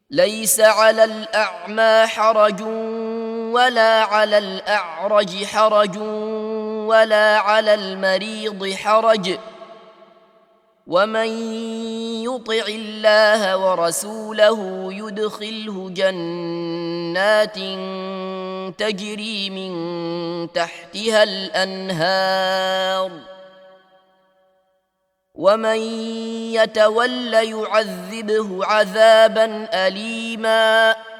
ليس على الأعمى حرج ولا على الأعرج حرج ولا على المريض حرج، ومن يطع الله ورسوله يدخله جنات تجري من تحتها الأنهار، ومن يتول يعذبه عذابا أليما.